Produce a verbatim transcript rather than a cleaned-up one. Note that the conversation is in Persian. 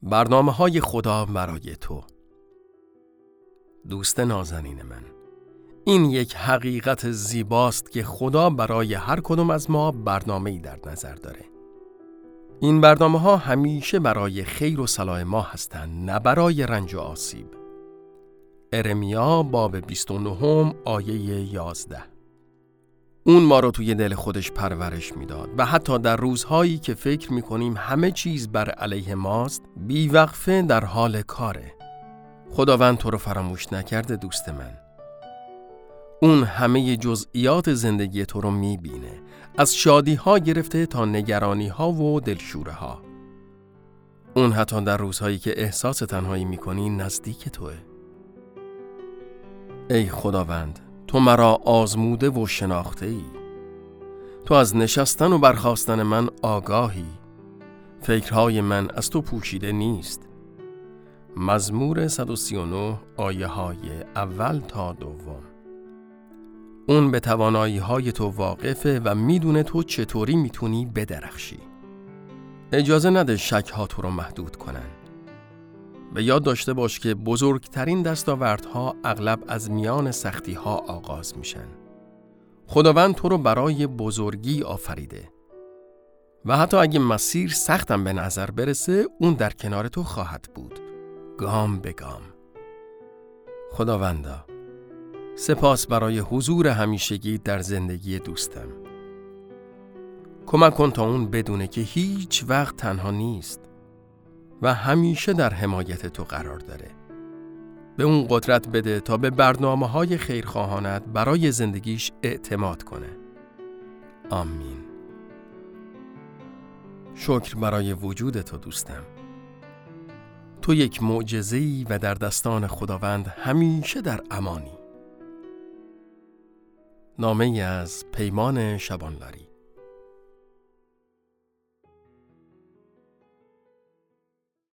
برنامه‌های خدا برای تو. دوست نازنین من، این یک حقیقت زیباست که خدا برای هر کدوم از ما برنامه‌ای در نظر داره. این برنامه‌ها همیشه برای خیر و صلاح ما هستند، نه برای رنج و آسیب. ارمیا باب بیست و نه آیه یازده. اون ما رو توی دل خودش پرورش میداد و حتی در روزهایی که فکر میکنیم همه چیز بر علیه ماست، بیوقفه در حال کاره. خداوند تو رو فراموش نکرده دوست من. اون همه جزئیات زندگی تو رو میبینه، از شادی ها گرفته تا نگرانی ها و دلشوره ها. اون حتی در روزهایی که احساس تنهایی میکنی نزدیک توه. ای خداوند، تو مرا آزموده و شناخته ای. تو از نشستن و برخاستن من آگاهی. فکرهای من از تو پوشیده نیست. مزمور صد و سی و نه آیه های اول تا دوم. اون به توانایی های تو واقفه و میدونه تو چطوری میتونی بدرخشی. اجازه نده شک ها تو رو محدود کنن. به یاد داشته باش که بزرگترین دستاوردها اغلب از میان سختی ها آغاز میشن. خداوند تو رو برای بزرگی آفریده و حتی اگه مسیر سختم به نظر برسه، اون در کنار تو خواهد بود، گام به گام. خداوندا، سپاس برای حضور همیشگی در زندگی دوستم. کمک کن تا اون بدونه که هیچ وقت تنها نیست و همیشه در حمایت تو قرار داره. به اون قدرت بده تا به برنامه‌های خیرخواهانت برای زندگیش اعتماد کنه. آمین. شکر برای وجود تو دوستم. تو یک معجزه‌ای و در دستان خداوند همیشه در امانی. نامه از پیمان شبانلاری.